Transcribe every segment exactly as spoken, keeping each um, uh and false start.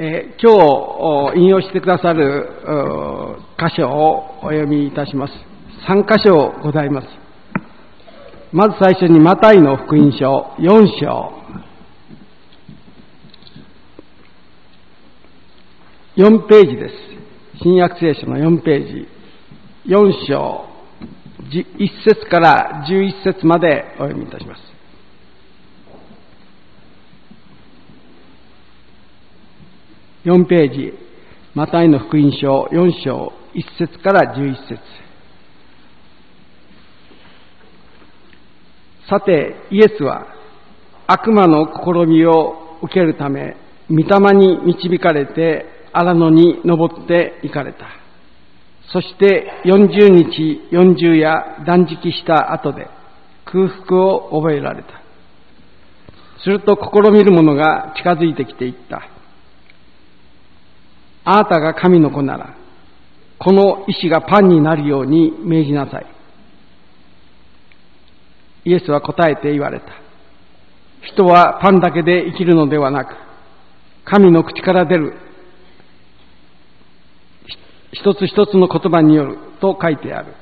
えー、今日引用してくださる箇所をお読みいたします。さん箇所ございます。まず最初にマタイの福音書よん章よんページです。新約聖書のよんページ、よん章いっ節からじゅういっ節までお読みいたします。よんページ、マタイの福音書よん章いっ節からじゅういっ節。さて、イエスは悪魔の試みを受けるため、御霊に導かれて荒野に登って行かれた。そしてよんじゅうにちよんじゅう夜断食した後で空腹を覚えられた。すると試みる者が近づいてきていった。あなたが神の子なら、この石がパンになるように命じなさい。イエスは答えて言われた。人はパンだけで生きるのではなく、神の口から出る一つ一つの言葉によると書いてある。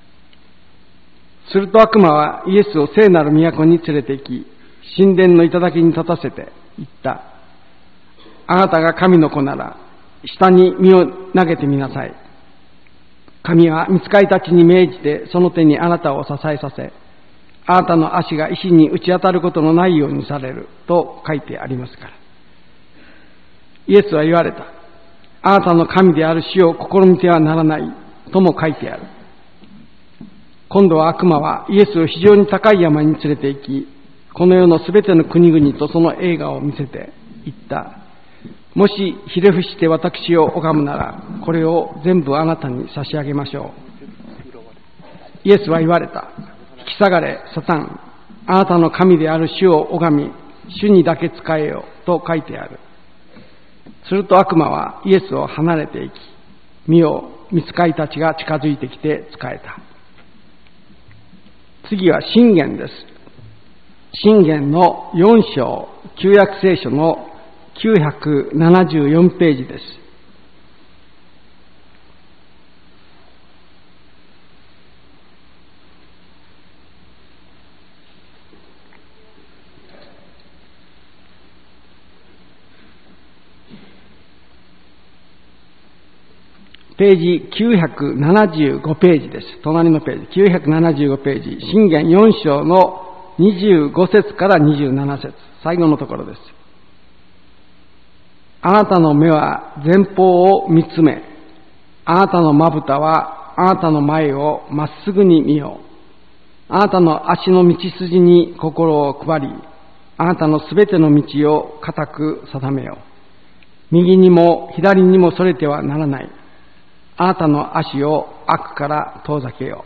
すると悪魔はイエスを聖なる都に連れて行き、神殿の頂に立たせて言った。あなたが神の子なら、下に身を投げてみなさい。神は御使いたちに命じてその手にあなたを支えさせ、あなたの足が石に打ち当たることのないようにされると書いてありますから。イエスは言われた。あなたの神である主を試みてはならないとも書いてある。今度は悪魔はイエスを非常に高い山に連れて行き、この世のすべての国々とその栄華を見せて言った。もしひれ伏して私を拝むなら、これを全部あなたに差し上げましょう。イエスは言われた。引き下がれ、サタン。あなたの神である主を拝み、主にだけ仕えよと書いてある。すると悪魔はイエスを離れていき、見よ、御使いたちが近づいてきて仕えた。次は箴言です。箴言のよん章、旧約聖書のきゅうひゃくななじゅうよんページです。ページきゅうひゃくななじゅうごページです。隣のページ、きゅうひゃくななじゅうごページ、箴言よん章のにじゅうご節からにじゅうなな節、最後のところです。あなたの目は前方を見つめ、あなたのまぶたはあなたの前をまっすぐに見よう。あなたの足の道筋に心を配り、あなたのすべての道を固く定めよう。右にも左にもそれてはならない。あなたの足を悪から遠ざけよ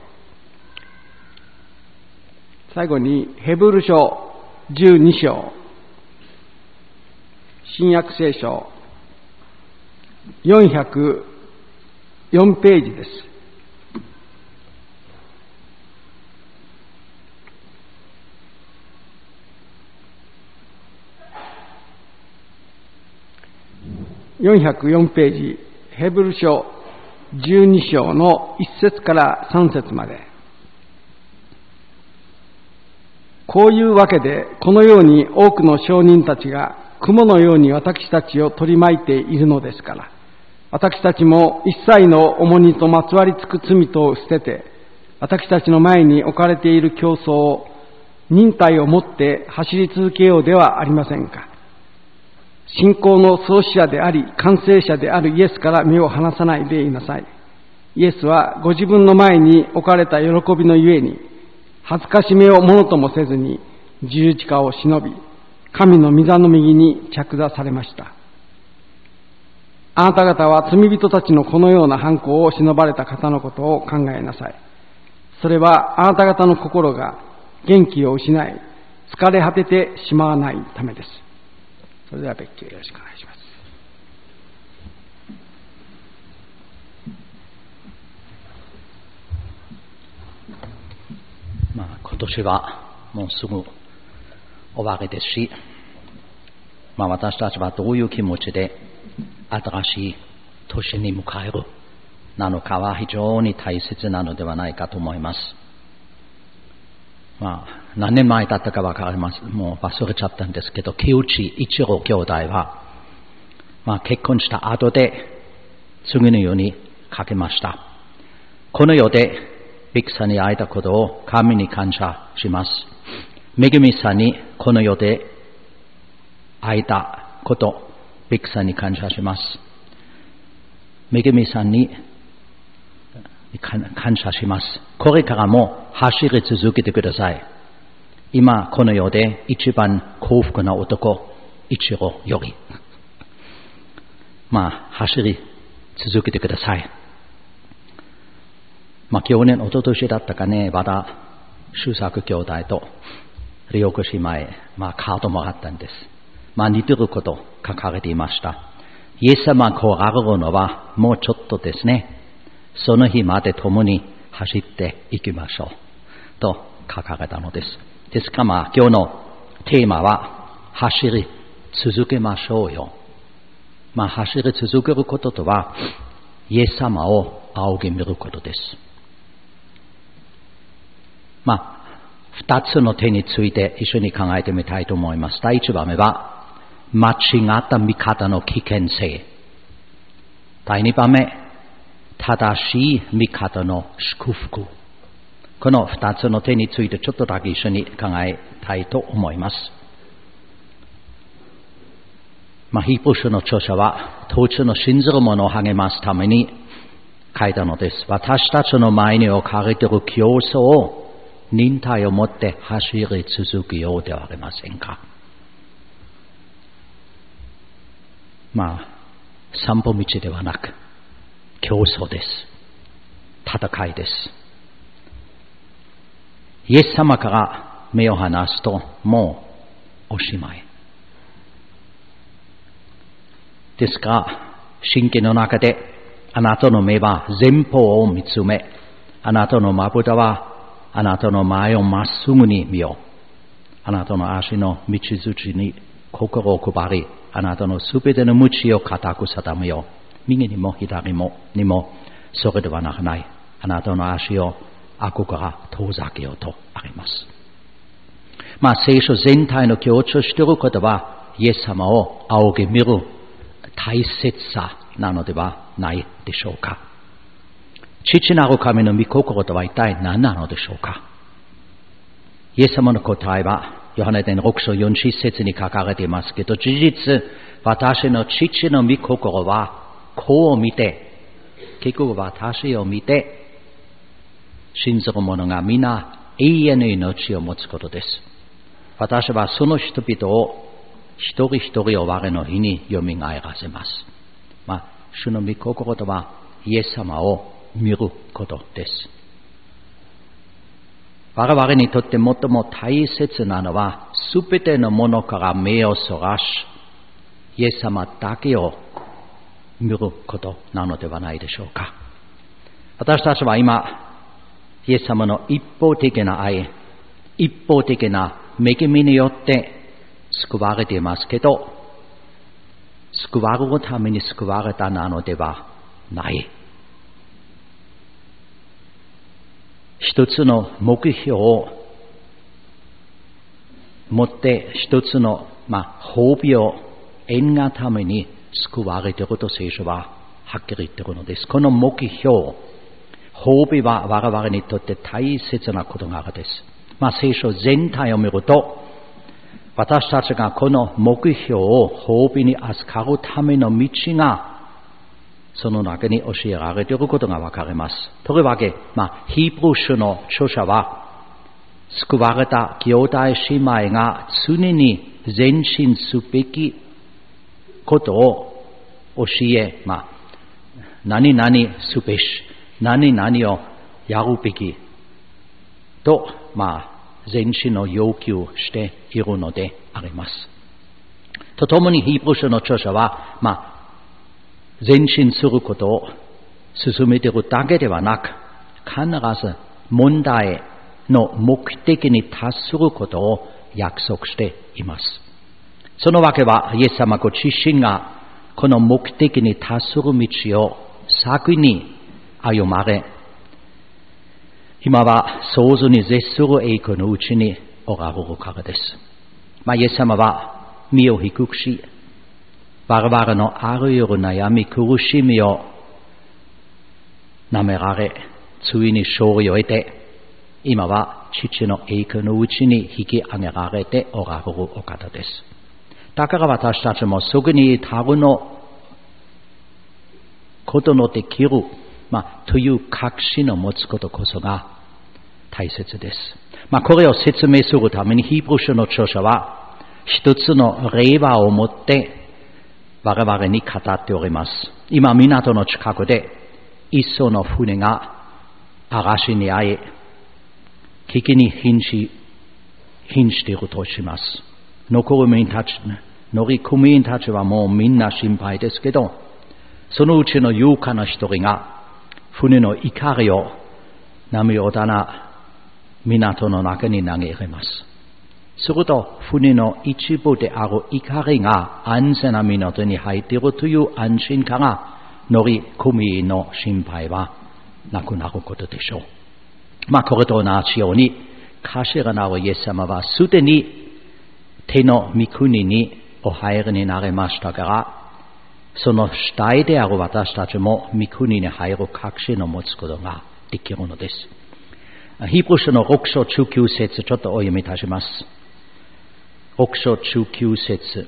う。最後にヘブル書じゅうに章、新約聖書よんひゃくよんページです。よんひゃくよんページ、ヘブル書じゅうに章のいっ節からさん節まで。こういうわけで、このように多くの証人たちが雲のように私たちを取り巻いているのですから、私たちも一切の重荷とまつわりつく罪とを捨てて、私たちの前に置かれている競争を忍耐をもって走り続けようではありませんか。信仰の創始者であり完成者であるイエスから目を離さないでいなさい。イエスはご自分の前に置かれた喜びのゆえに、恥ずかしめをものともせずに十字架を忍び、神の御座の右に着座されました。あなた方は罪人たちのこのような犯行を忍ばれた方のことを考えなさい。それはあなた方の心が元気を失い、疲れ果ててしまわないためです。それでは別居よろしくお願いします。 まあ、今年はもうすぐ終わりですし、 まあ、私たちはどういう気持ちで新しい年に迎えるなのかは非常に大切なのではないかと思います。まあ、何年前だったかわかります。もう忘れちゃったんですけど、木内一郎兄弟は、まあ、結婚した後で次のように書きました。この世でビクさんに会えたことを神に感謝します。めぐみさんにこの世で会えたこと、ビクさんに感謝します。めぐみさんに感謝します。これからも走り続けてください。今この世で一番幸福な男、一郎より。まあ、走り続けてください。まあ、去年、一昨年だったかね、まだ、周作兄弟と、リオコ姉妹、まあ、カードもらったんです。まあ、似てること書かれていました。イエス様が来られるのは、もうちょっとですね。その日まで共に走っていきましょう。と書かれたのです。ですから、まあ、今日のテーマは、走り続けましょうよ。まあ、走り続けることとは、イエス様を仰ぎ見ることです。まあ、二つの点について一緒に考えてみたいと思います。第一番目は、間違った見方の危険性。第二番目、正しい見方の祝福。この二つの点についてちょっとだけ一緒に考えたいと思います。まあ、ヒープー書の著者は、当地の信ずる者を励ますために書いたのです。私たちの前に置かれている競争を忍耐を持って走り続けようではありませんか。まあ、散歩道ではなく、競争です。戦いです。イエス様から目を離すと、もうおしまい。ですから、神経の中で、あなたの目は前方を見つめ、あなたのまぶたはあなたの前をまっすぐに見よう。あなたの足の道筋に心を配り、あなたのすべての道を固く定めよう。右にも左もにも、それではなくない。あなたの足を悪から遠ざけようとあります。まあ、聖書全体の強調していることは、イエス様を仰ぎ見る大切さなのではないでしょうか。父なる神の御心とは一体何なのでしょうか。イエス様の答えは、ヨハネ伝ろく章よん節に書かれていますけど、事実、私の父の御心は、こう見て、結局私を見て、信ずる者が皆永遠の命を持つことです。私はその人々を一人一人を我の日によみがえらせます。まあ、主の御心とはイエス様を見ることです。我々にとって最も大切なのは、すべてのものから目をそらし、イエス様だけを見ることなのではないでしょうか。私たちは今、イエス様の一方的な愛、一方的な恵みによって救われていますけど、救われるために救われたなのではない。一つの目標を持って一つの、まあ、褒美を得がために救われていると聖書ははっきり言っているのです。この目標、褒美は我々にとって大切なことがあるです。まあ、聖書全体を見ると、私たちがこの目標を褒美に預かるための道が、その中に教えられていることがわかります。というわけ、まあ、ヒーブルー書の著者は、救われた兄弟姉妹が常に前進すべきことを教え、まあ、何々すべし、何々をやるべきと、まあ、前進を要求しているのであります。とともにヒーブルー書の著者は、まあ、前進することを進めているだけではなく、必ず問題の目的に達することを約束しています。 そのわけは、イエス様ご自身がこの目的に達する道を先に歩まれ、今は想像に絶する栄光のうちにおられるからです。まあ、イエス様は身を低くし、我々のあらゆる悩み、苦しみを舐められ、ついに勝利を得て、今は父の栄光のうちに引き上げられておられるお方です。だから私たちもすぐに樽のことのできる、まあ、という確信を持つことこそが大切です。まあ、これを説明するためにヒーブル書の著者は一つの例話を持って我々に語っております。今、港の近くで一艘の船が嵐に遭い、危機に瀕し、瀕しているとします。残る民たち、乗組員たちはもうみんな心配ですけど、そのうちの勇敢な一人が船の怒りを波打たな港の中に投げ入れます。すると船の一部である怒りが安全な港に入っているという安心から乗組員の心配はなくなることでしょう。まあこれと同じように頭なるイエス様はすでに天の御国にお入りになれましたから、その主体である私たちも御国に入る確信を持つことができるのです。ヒーブル書のろく章じゅうきゅう節ちょっとお読みいたします。ろく章じゅうきゅう節。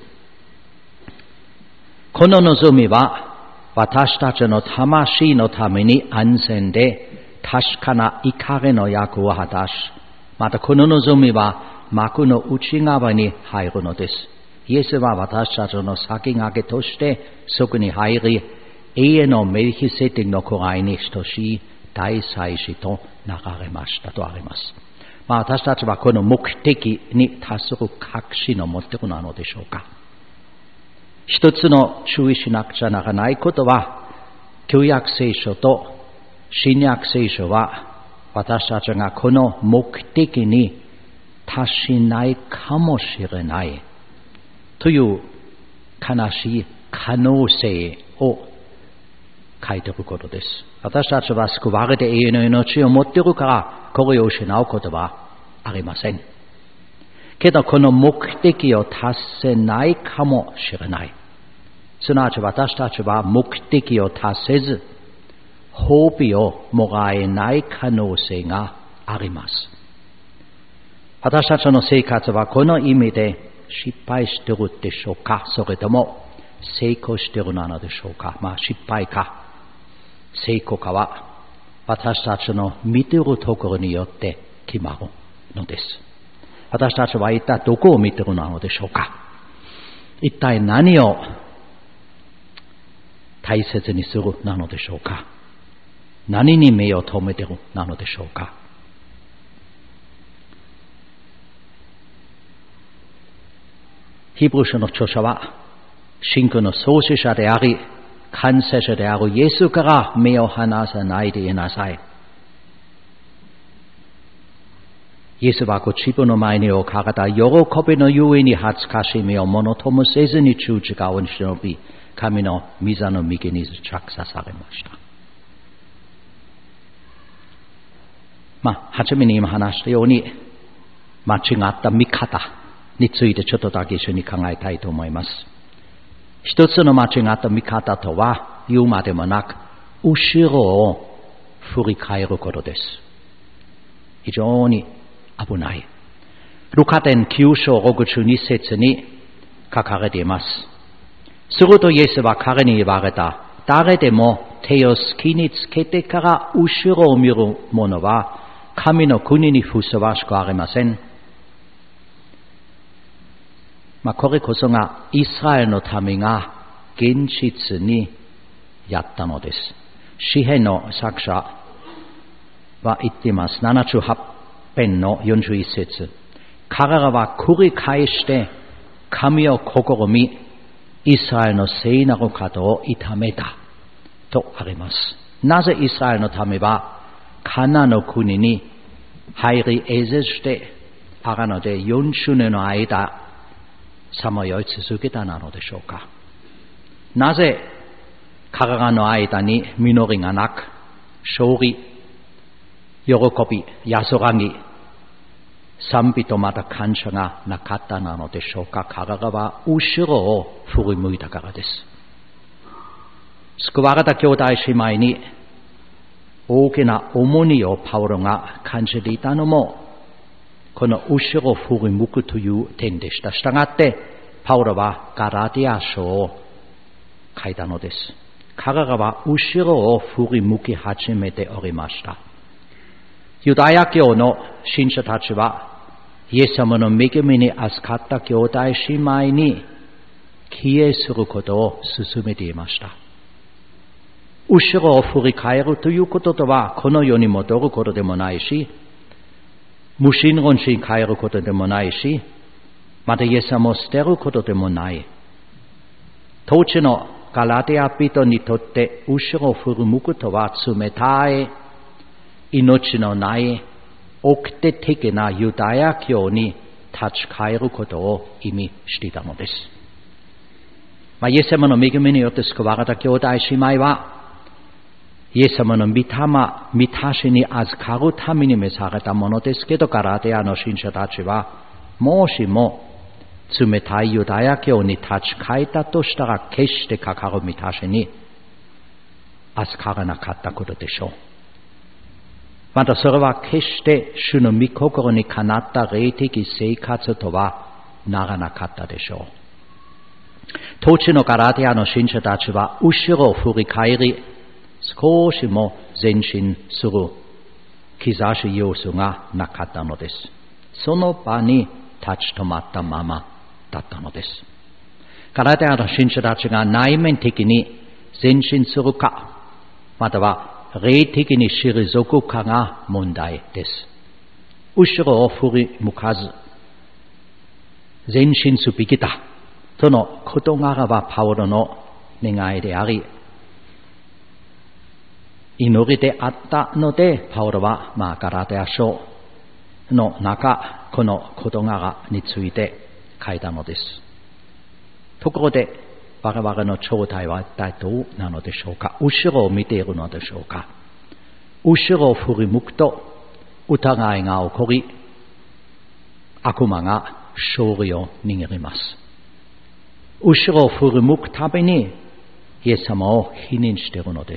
この望みは私たちの魂のために安全で確かな怒りの役を果たし、またこの望みは幕の内側に入るのです。イエスは私たちの先駆けとしてそこに入り、永遠のメルキセデクの位に等しい大祭司となられましたとあります。まあ、私たちはこの目的に達する確信を持っているのでしょうか。一つの注意しなくちゃならないことは、旧約聖書と新約聖書は私たちがこの目的に達しないかもしれないという悲しい可能性を書いていることです。私たちは救われて永遠の命を持っているからこれを失うことはありません。けどこの目的を達せないかもしれない。すなわち私たちは目的を達せず褒美をもらえない可能性があります。私たちの生活はこの意味で失敗しているでしょうか、それとも成功しているのでしょうか。まあ失敗か成功かは私たちの見ているところによって決まるのです。私たちは一体どこを見ているのでしょうか。一体何を大切にするなのでしょうか。何に目を留めているなのでしょうか。ヒーブル書の著者は信仰の創始者であり完成者であるイエスから目を離さないでいなさい。イエスはご自分の前に置かれた喜びのゆえに恥ずかしみをものともせずに十字架を忍び、神の御座の右に着座されました。まあ、はじめに今話したように間違った見方についてちょっとだけ一緒に考えたいと思います。一つの間違った見方とは言うまでもなく、後ろを振り返ることです。非常に危ない。ルカ伝きゅう章ろくじゅうに節に書かれています。するとイエスは彼に言われた。誰でも手を好きにつけてから後ろを見る者は神の国にふさわしくありません。まあ、これこそがイスラエルの民が現実にやったのです。詩篇の作者は言っています。ななじゅうはち編のよんじゅういち節。彼らは繰り返して神を試み、イスラエルの聖なる方を痛めたとあります。なぜイスラエルの民はカナンの国に入り得ずしてあるのでよんじゅうねんの間さまよい続けたなのでしょうか。なぜ彼らの間に実りがなく、勝利、喜び、安らぎ、賛美とまた感謝がなかったなのでしょうか。彼らは後ろを振り向いたからです。救われた兄弟姉妹に大きな重荷をパウロが感じていたのも、この後ろを振り向くという点でした。したがって、パウロはガラティア書を書いたのです。彼らは後ろを振り向き始めておりました。ユダヤ教の信者たちは、イエス様の恵みに預かった兄弟姉妹に帰依することを勧めていました。後ろを振り返るということとは、この世に戻ることでもないし、無神論者に変えることでもないし、またイエス様を捨てることでもない。当時のガラティア人にとって後ろを振り向くとは冷たい、命のない掟的なユダヤ教に立ち返ることを意味していたのです。まあ、イエス様の恵みによって救われた兄弟姉妹は、イエス様の御霊、御足に預かるために召されたものですけど、ガラティアの信者たちは、もしも冷たいユダヤ教に立ち返ったとしたら、決してかかる御足に預からなかったことでしょう。またそれは決して主の御心にかなった霊的生活とはならなかったでしょう。当時のガラティアの信者たちは後ろを振り返り、少しも前進する兆し要素がなかったのです。その場に立ち止まったままだったのです。ガラティアの信者たちが内面的に前進するか、または霊的に退くかが問題です。後ろを振り向かず、前進すべきだとの事柄はパウロの願いであり、祈りであったので、パウロは、まあ、ガラテヤ書の中、この事柄について書いたのです。ところで、我々の状態は一体どうなのでしょうか。後ろを見ているのでしょうか。後ろを振り向くと疑いが起こり、悪魔が勝利を握ります。後ろを振り向くたびにイエス様を否認しているのです。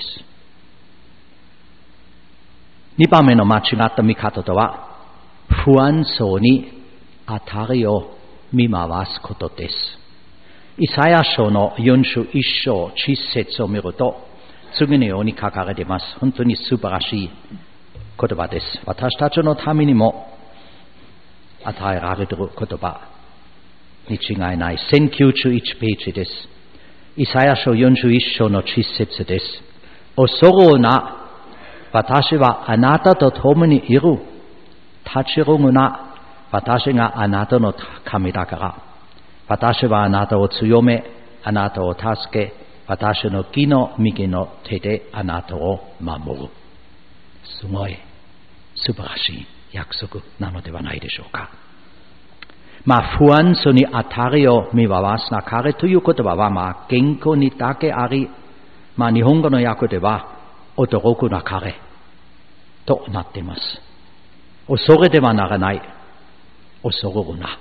二番目の間違った見方とは、不安そうに当たりを見回すことです。イサヤ書のよんじゅういっ章いち節を見ると、次のように書かれています。本当に素晴らしい言葉です。私たちのためにも与えられている言葉に違いない。せんきゅうじゅういちページです。イサヤ書よんじゅういっ章のいち節です。恐るな、私はあなたと共にいる。立ち上ぐな、私があなたの神だから。私はあなたを強め、あなたを助け、私の義の右の手であなたを守る。すごい素晴らしい約束なのではないでしょうか。まあ、不安そうに当たりを見回すなかれという言葉は、まあ、原稿にだけあり、まあ、日本語の訳では、驚くなかれとなっています。恐れてはならない。恐るな。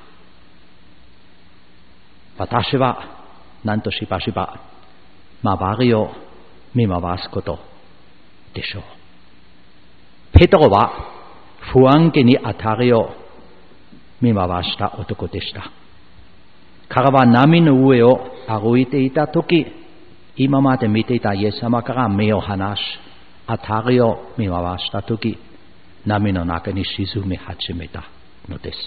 私は、なんとしばしば、周りを見回すことでしょう。ペトロは、不安気に当たりを見回した男でした。彼は波の上を歩いていたとき、今まで見ていたイエス様から目を離し、当たりを見回したとき、波の中に沈み始めたのです。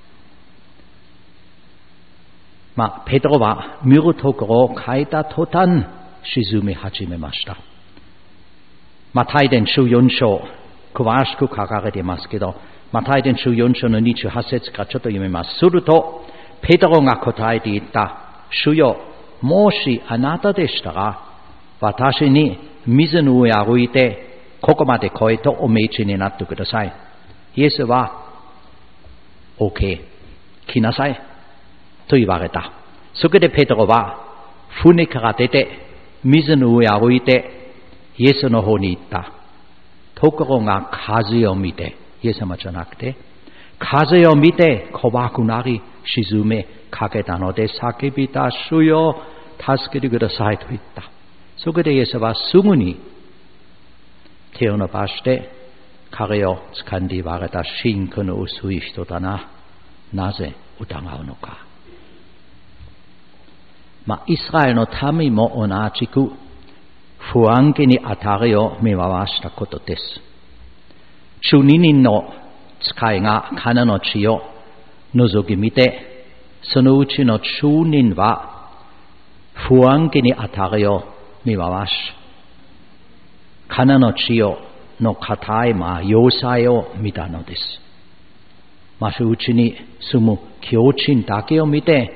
まあ、ペトロは見るところを変えた途端、沈み始めました。マタイ伝じゅうよん章、詳しく書かれていますけど、マタイ伝じゅうよん章のにじゅうはち節からちょっと読みます。すると、ペトロが答えて言った。主よ、もしあなたでしたら、私に水の上歩いて、ここまで来いとお命じになってください。イエスは、OK、来なさいと言われた。 そこでペテロは船から出て水の上を歩いてイエスの方に行った。ところが風を見て、イエス様じゃなくて、風を見て怖くなり沈めかけたので叫びた。主よ、助けてくださいと言った。そこでイエスはすぐに手を伸ばして彼を掴んで言われた。信仰の薄い人だな。なぜ疑うのか。まあ、イスラエルの民も同じく不安気に当たりを見回したことです。十二人の使いがカナの地を覗き見て、そのうちの十人は不安気に当たりを見回し、カナの地をの固いまあ要塞を見たのです。まずうちに住む強人だけを見て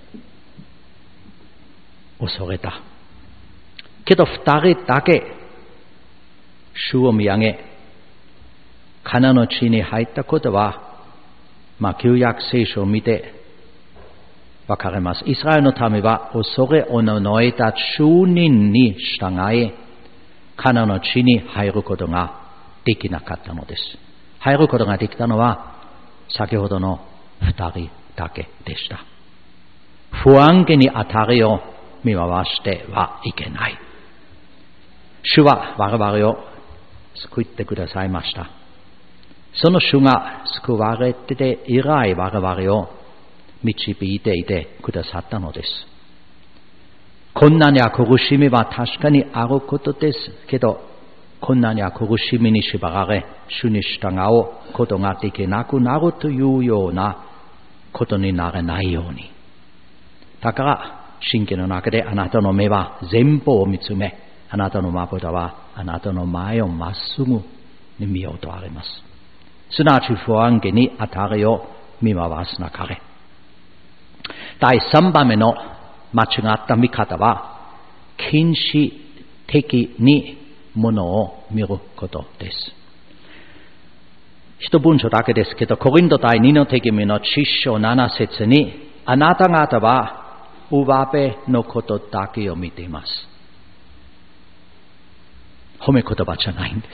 恐れた。けど二人だけ主を見上げ、カナの地に入ったことは、まあ旧約聖書を見てわかります。イスラエルの民は恐れおののいた十人に従い、カナの地に入ることができなかったのです。入ることができたのは先ほどの二人だけでした。不安気に当たりを見回してはいけない。主は我々を救ってくださいました。その主が救われて以来我々を導いていてくださったのです。困難や苦しみは確かにあることですけど、困難や苦しみに縛られ主に従うことができなくなるというようなことにならないように。だから信仰の中であなたの目は前方を見つめ、あなたのまぶたはあなたの前をまっすぐに見ようとあります。すなわち不安気に当たりを見回すなかれ。第三番目の間違った見方は、禁止的にものを見ることです。一文章だけですけど、コリント第二の手紙の七章七節に、あなた方は上辺のことだけを見ています。褒め言葉じゃないんです。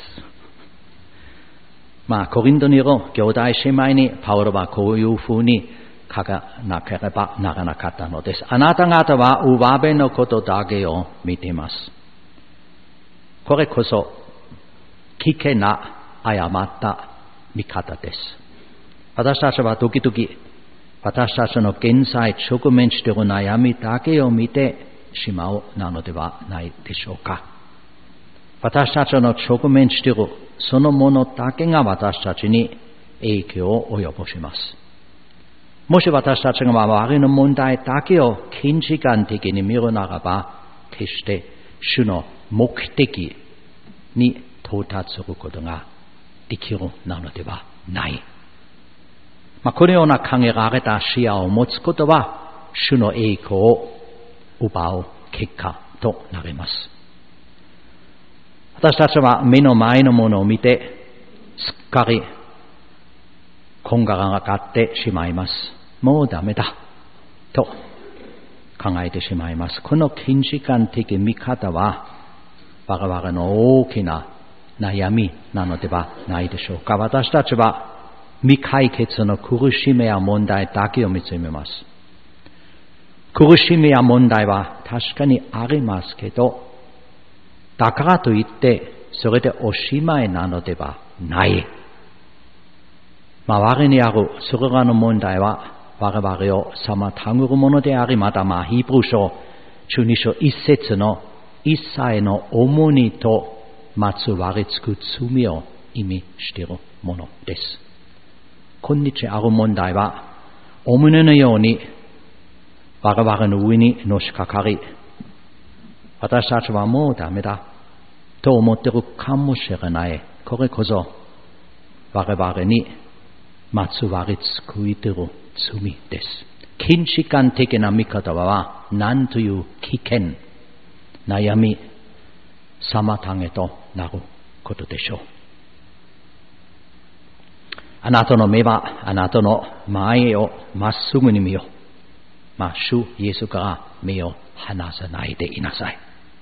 まあ、コリントにいる兄弟姉妹にパウロはこういうふうに書かなければならなかったのです。あなた方は上辺のことだけを見ています。これこそ危険な誤った見方です。私たちは時々私たちの現在直面している悩みだけを見てしまうなのではないでしょうか。私たちの直面しているそのものだけが私たちに影響を及ぼします。もし私たちが周りの問題だけを近時間的に見るならば、決して主の目的に到達することができるなのではない。まあ、このような考えられた視野を持つことは、主の栄光を奪う結果となります。私たちは目の前のものを見て、すっかりこんがらがってしまいます。もうダメだと考えてしまいます。この近時間的見方は我々の大きな悩みなのではないでしょうか。私たちは未解決の苦しみや問題だけを見つめます。苦しみや問題は確かにありますけど、だからといってそれでおしまいなのではない。周りにあるそれらの問題は我々を妨ぐるものであり、またまあヒーブル書じゅうに章一節の一切の重荷とまつわりつく罪を意味しているものです。今日ある問題は重荷のように我々の上にのしかかり、私たちはもうダメだと思っているかもしれない。これこそ我々にまつわりつくいている罪です。近時間的な見方は何という危険、悩み、妨げとなることでしょう。あなたの目はあなたの前をまっすぐに見よう。 まあ、主イエスから目を離さないでいなさい。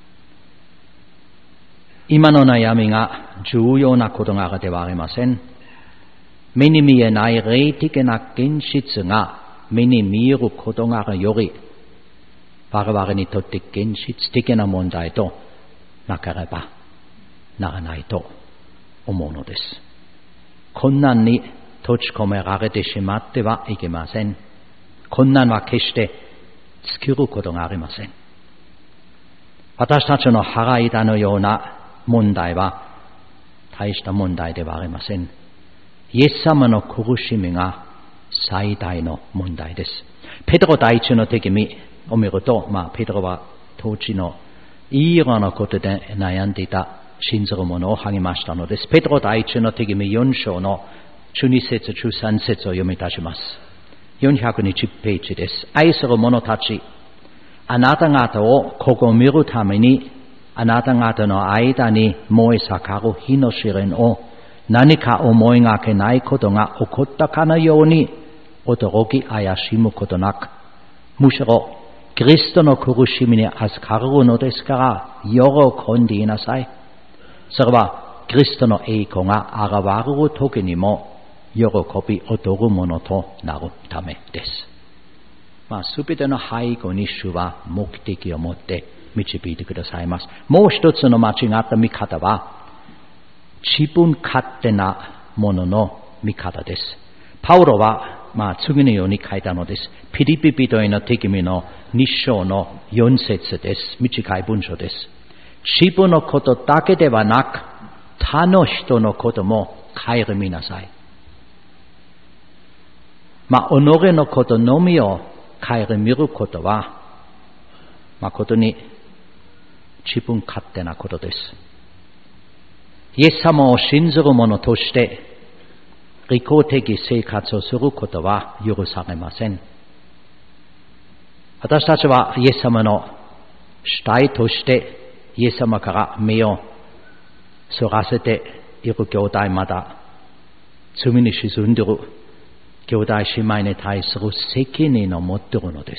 今の悩みが重要なことがではありません。目に見えない霊的な現実が目に見えることがより我々にとって現実的な問題となければならないと思うのです。困難に閉じ込められてしまってはいけません。困難は決して作ることがありません。私たちの腹痛のような問題は大した問題ではありません。イエス様の苦しみが最大の問題です。ペテロ第一の手紙を見ると、まあ、ペテロは当時のいろんなことで悩んでいた信ずる者を励ましたのです。ペテロ第一の手紙よん章のじゅうに節じゅうさん節を読み出します。よんひゃくにじゅうページです。愛する者たち、あなた方を試みるためにあなた方の間に燃え盛る火の試練を何か思いがけないことが起こったかのように驚き怪しむことなく、むしろキリストの苦しみに預かるのですから喜んでいなさい。それはキリストの栄光が現れる時にも喜び踊るものとなるためです。まあ、すべての背後に主は目的を持って導いてくださいます。もう一つの間違った見方は自分勝手なものの見方です。パウロは、まあ、次のように書いたのです。ピリピ人への手紙のに章のよん節です。短い文章です。自分のことだけではなく、他の人のことも顧みなさい。まあ、己のことのみを顧みることは、誠に自分勝手なことです。イエス様を信ずる者として利己的生活をすることは許されません。私たちはイエス様の主体としてイエス様から目をそらせている兄弟、また罪に沈んでいる兄弟姉妹に対する責任を持っているのです。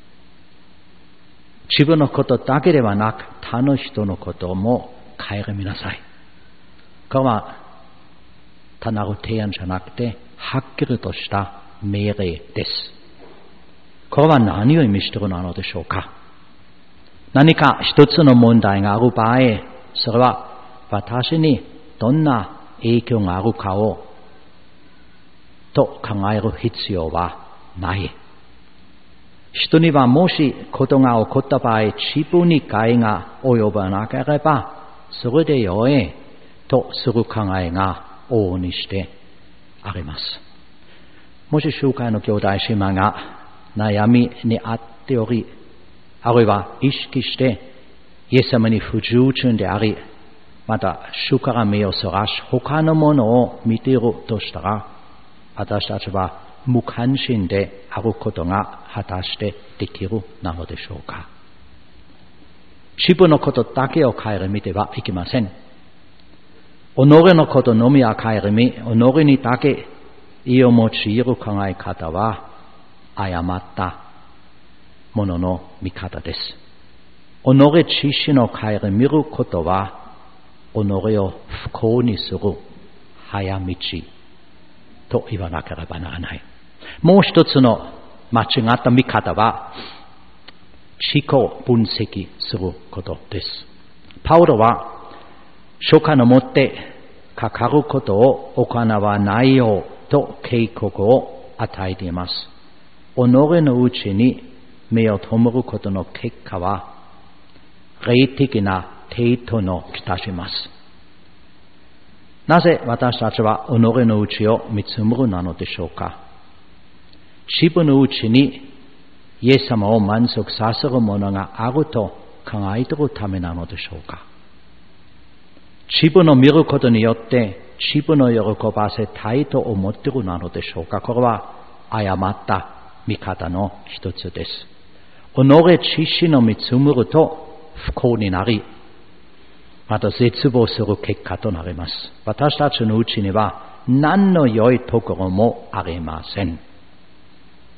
自分のことだけではなく他の人のことも顧みなさい。これは単なる提案じゃなくてはっきりとした命令です。これは何を意味しているのでしょうか。何か一つの問題がある場合、それは私にどんな影響があるかをと考える必要はない。人にはもしことが起こった場合、自分に害が及ばなければそれでよいとする考えが往々にしてあります。もし教会の兄弟姉妹が悩みにあっており、あるいは意識してイエス様に不従順であり、また主から目をそらし他のものを見ているとしたら、私たちは無関心であることが果たしてできるなのでしょうか。自分のことだけを顧みてはいけません。己のことのみは顧み、己にだけ意を用いる考え方は誤ったものの見方です。己自身を顧みることは己を不幸にする早道と言わなければならない。もう一つの間違った見方は自己分析することです。パウロは書家のもってかかることを行わないようと警告を与えています。己のうちに目を留めることの結果は霊的な抵当のきたします。なぜ私たちは己のうちを見つめるなのでしょうか。自分のうちにイエス様を満足させるものがあると考えているためなのでしょうか。自分を見ることによって自分を喜ばせたいと思っているなのでしょうか。これは誤った見方の一つです。己自身を見つめると不幸になり、また絶望する結果となります。私たちのうちには何の良いところもありません。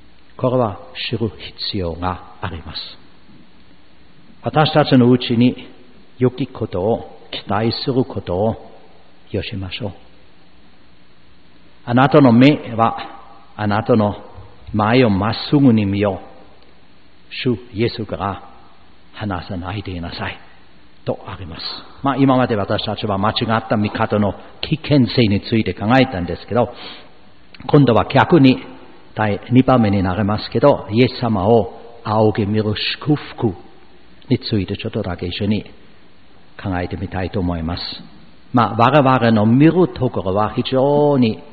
これは知る必要があります。私たちのうちに良きことを期待することをよしましょう。あなたの目はあなたの前をまっすぐに見よう。主イエスから離さないでいなさいとあります。まあ今まで私たちは間違った見方の危険性について考えたんですけど、今度は逆にだいにばんめになりますけど、イエス様を仰ぎ見る祝福についてちょっとだけ一緒に考えてみたいと思います。まあ我々の見るところは非常に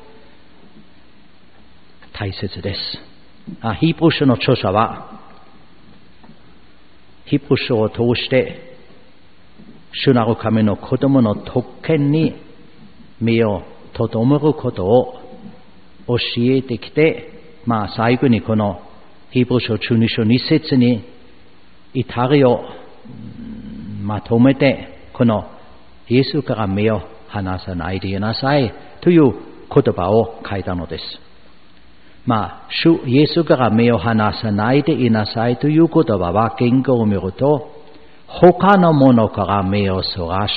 大切です。ヒブル書の著者はヒブル書を通して主なる神の子供の特権に身をとどめることを教えてきて、まあ最後にこのヒブル書じゅうに章に節に至りをまとめて、このイエスから目を離さないでいなさいという言葉を書いたのです。まあ、主イエスから目を離さないでいなさいという言葉は言語を見ると、他のものから目をそらし、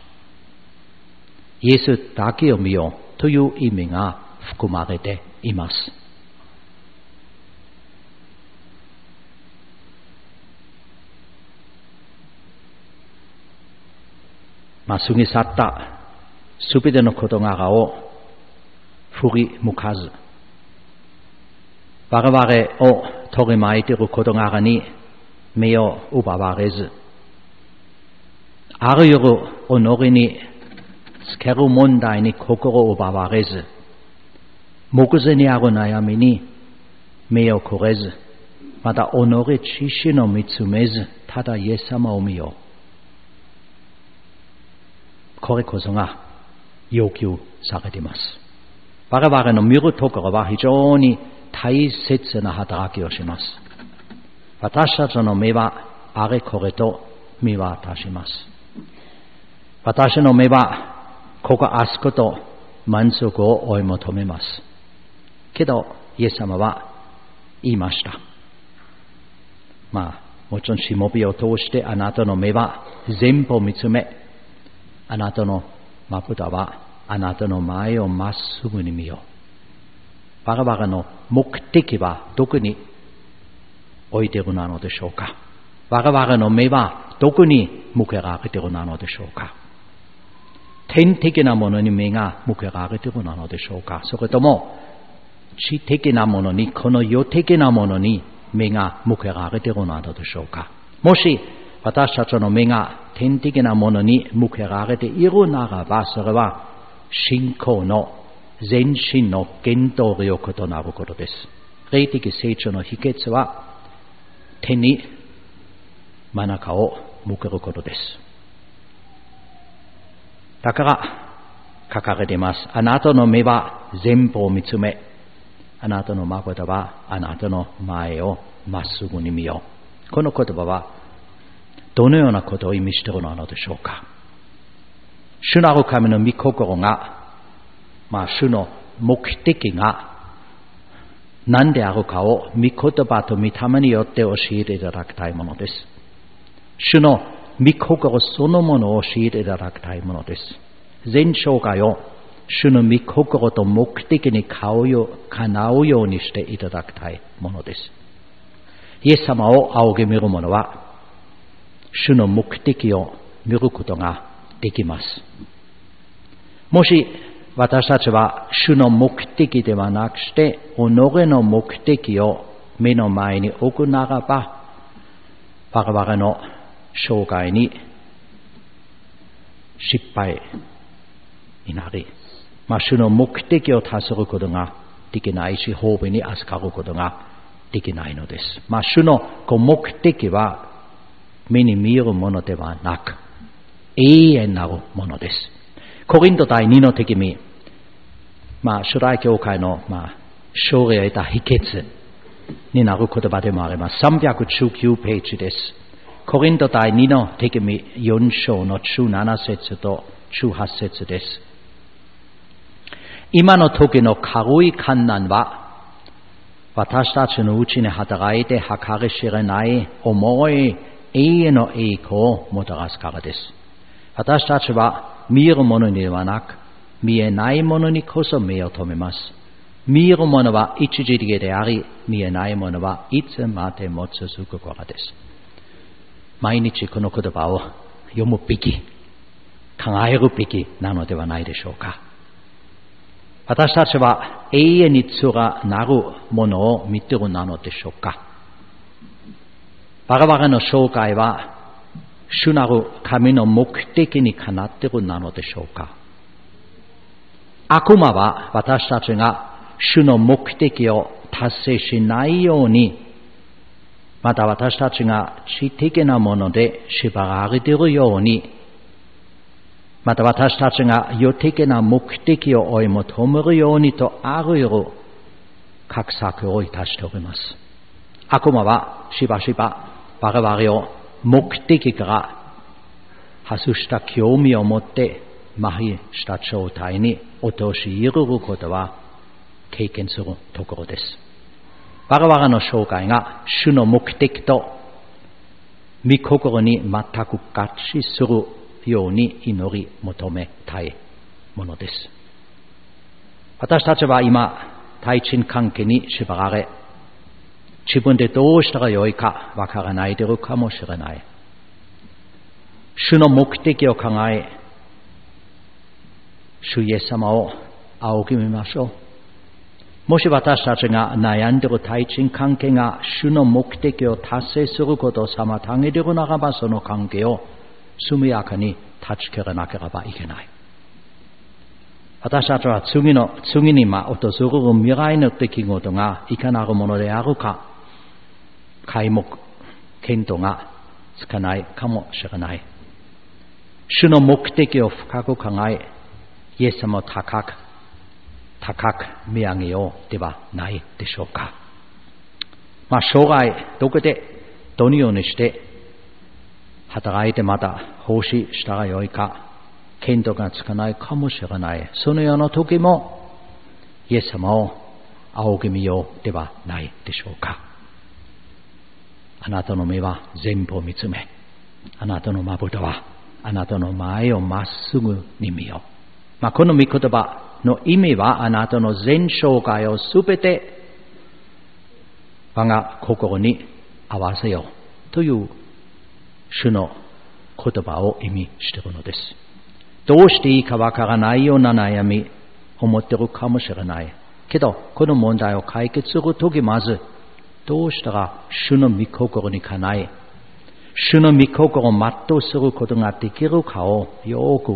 イエスだけを見ようという意味が含まれています。まあ、過ぎ去ったすべての事柄を振り向かず、我々を取り巻いている事柄に目を奪われず、あらゆる己につける問題に心を奪われず、目前にある悩みに目をくれず、また己自身を見つめず、ただイエス様を見よう。これこそが要求されています。我々の見るところは非常に大切な働きをします。私たちの目はあれこれと見渡します。私の目はここあそこと満足を追い求めます。けどイエス様は言いました。まあもちろんしもべを通してあなたの目は全部見つめ、あなたのまぶたはあなたの前をまっすぐに見よう。我々の目的はどこに置いているのでしょうか。我々の目はどこに向けられているのでしょうか。天的なものに目が向けられているのでしょうか。それとも地的なものに、この世的なものに目が向けられているのでしょうか。もし私たちの目が天的なものに向けられているならば、それは信仰の前進の原動力となることです。霊的成長の秘訣は手に真中を向けることです。だから書かれています。あなたの目は全部を見つめ、あなたのまぶたはあなたの前をまっすぐに見よう。この言葉はどのようなことを意味しているのでしょうか。主なる神の御心が、まあ主の目的が何であるかを御言葉と御霊によって教えていただきたいものです。主の御心そのものを教えていただきたいものです。全生涯を主の御心と目的に叶うようにしていただきたいものです。イエス様を仰ぎ見る者は主の目的を見ることができます。もし私たちは主の目的ではなくして己の目的を目の前に置くならば、我々の生涯に失敗になり、まあ、主の目的を達することができないし、褒美に預かることができないのです。まあ、主のご目的は目に見えるものではなく永遠なるものです。コリント第二の手紙、まあ、初代教会の、まあ、勝利を得た秘訣になる言葉でもあります。さんびゃくじゅうきゅうページです。コリント第二の手紙よん章のじゅうなな節とじゅうはち節です。今の時の軽い患難は私たちのうちに働いて計り知れない重い永遠の栄光をもたらすからです。私たちは見えるものにではなく、見えないものにこそ目を留めます。見えるものは一時的であり、見えないものはいつまでも続くからです。毎日この言葉を読むべき、考えるべきなのではないでしょうか。私たちは永遠に連なるものを見ているなのでしょうか。我々の生涯は主なる神の目的にかなっているなのでしょうか。悪魔は私たちが主の目的を達成しないように、また私たちが知的なもので縛られているように、また私たちが世的な目的を追い求めるようにとあらゆる画策をいたしております。悪魔はしばしば我々を目的から外した興味を持って麻痺した状態に陥れることは経験するところです。我々の生涯が主の目的と御心に全く合致するように祈り求めたいものです。私たちは今、対人関係に縛られ、自分でどうしたらよいかわからないでいるかもしれない。主の目的を考え、主イエス様を仰ぎ見ましょう。もし私たちが悩んでいる対人関係が主の目的を達成することを妨げているならば、その関係を速やかに断ち切らなければいけない。私たちは次の次に訪れる未来の出来事がいかなるものであるか、皆目見当がつかないかもしれない。主の目的を深く考え、イエス様を高く高く見上げようではないでしょうか。まあ将来どこでどのようにして働いてまた奉仕したらよいか見当がつかないかもしれない。そのような時もイエス様を仰ぎ見ようではないでしょうか。あなたの目は全部を見つめ、あなたのまぶたはあなたの前をまっすぐに見よう。まあ、この御言葉の意味は、あなたの全生涯をすべて我が心に合わせようという主の言葉を意味しているのです。どうしていいかわからないような悩みを持っているかもしれない。けど、この問題を解決するとき、まずどうしたら主の御心にかない、主の御心を全うすることができるかをよく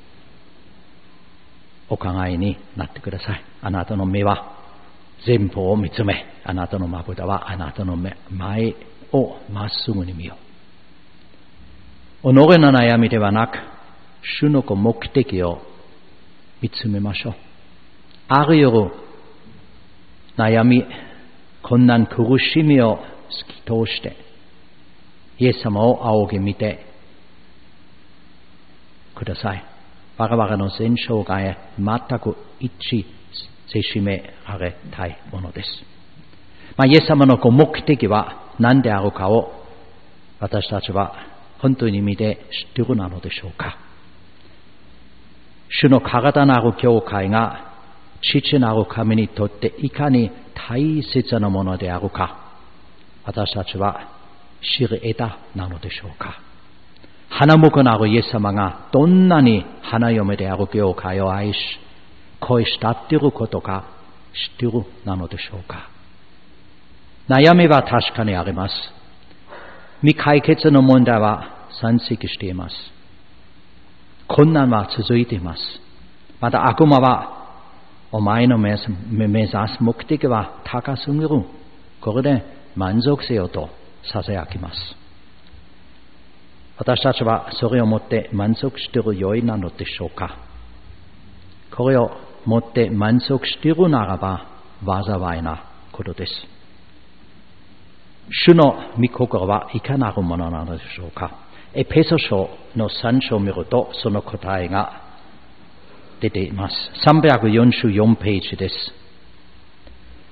お考えになってください。あなたの目は前方を見つめ、あなたのまぶたはあなたの前をまっすぐに見よう。己の悩みではなく、主の目的を見つめましょう。あらゆる悩み、困難、苦しみを突き通して、イエス様を仰ぎ見てください。我々の全生涯へ全く一致せしめられたいものです。まあ、イエス様のご目的は何であるかを私たちは本当に見て知っているなのでしょうか。主の体なる教会が父なる神にとっていかに大切なものであるか、私たちは知り得たなのでしょうか。花婿なるイエス様がどんなに花嫁である教会を愛し恋したっていることか知っているなのでしょうか。悩みは確かにあります。未解決の問題は山積しています。困難は続いています。また悪魔はお前の目指す目的は高すぎる、これで満足せよとささやきます。私たちはそれをもって満足しているよいなのでしょうか。これをもって満足しているならば災いなことです。主の御心はいかなるものなのでしょうか。エペソ書のさん章を見るとその答えが出ています。さんびゃくよんじゅうよんページです。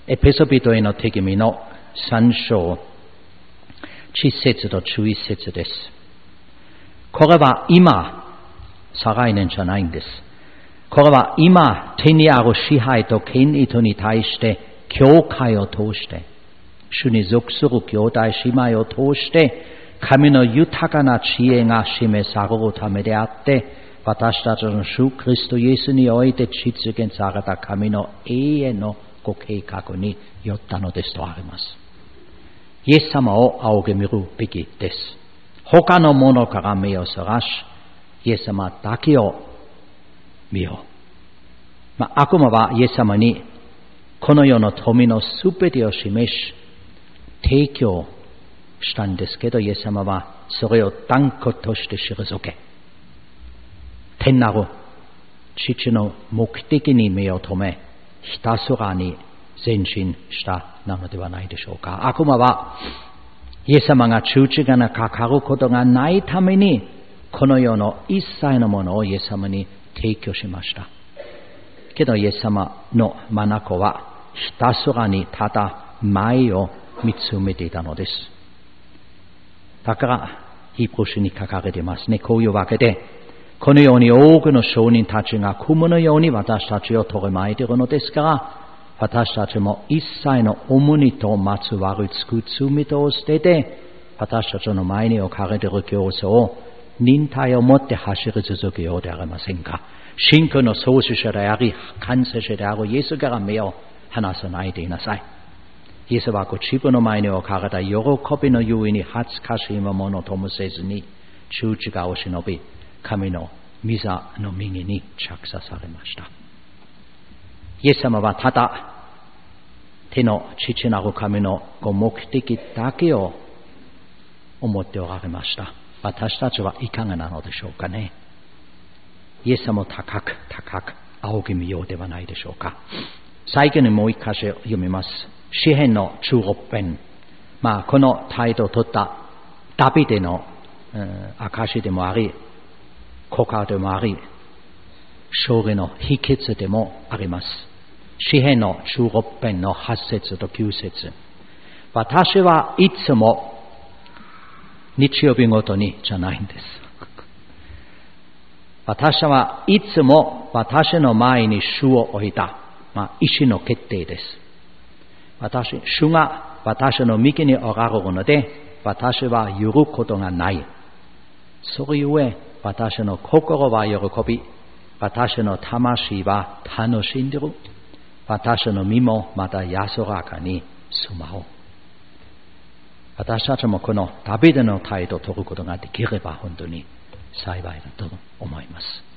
エペソビトへの手紙の三章、七節と十一節です。これは今、再来年じゃないんです。これは今、手にある支配と権威とに対して、教会を通して、主に属する兄弟姉妹を通して、神の豊かな知恵が示されるためであって、私たちの主クリストイエスにおいて実現された神の永遠のご計画によったのですとあります。イエス様を仰ぎ見るべきです。他のものから目をそらし、イエス様だけを見よう。まあ、悪魔はイエス様にこの世の富のすべてを示し、提供したんですけど、イエス様はそれを断固として退け、天なる父の目的に目を留め、ひたすらに前進したなのではないでしょうか。悪魔はイエス様が十字架にかかることがないために、この世の一切のものをイエス様に提供しました。けどイエス様の眼はひたすらにただ前を見つめていたのです。だからヒブル書に書かれていますね。こういうわけで、このように多くの証人たちが雲のように私たちを取り巻いているのですから、私たちも一切の重荷とまつわるつく罪と捨てて、私たちの前に置かれている競争を忍耐を持って走り続けようではありませんか。信仰の創始者であり完成者であるイエスから目を離さないでいなさい。イエスはご自分の前に置かれた喜びのゆえに恥ずかしいものともせずに十字架を忍び、神の御座の右に着座されました。イエス様はただ手の父なる神のご目的だけを思っておられました。私たちはいかがなのでしょうかね。イエス様を高く高く仰ぎ見ようではないでしょうか。最後にもう一箇所読みます。詩編のじゅうろく編。まあこの態度を取ったダビデの、うん、証でもあり、告白でもあり、勝利の秘訣でもあります。詩編のじゅうろく編のはち節ときゅう節。私はいつも日曜日ごとにじゃないんです。私はいつも私の前に主を置いた、まあ、意志の決定です。私、主が私の右におられるので、私は揺ることがない。それゆえ、私の心は喜び、私の魂は楽しんでいる。私の身もまた安らかに住まう。私たちもこのダビデの態度を取ることができれば本当に幸いだと思います。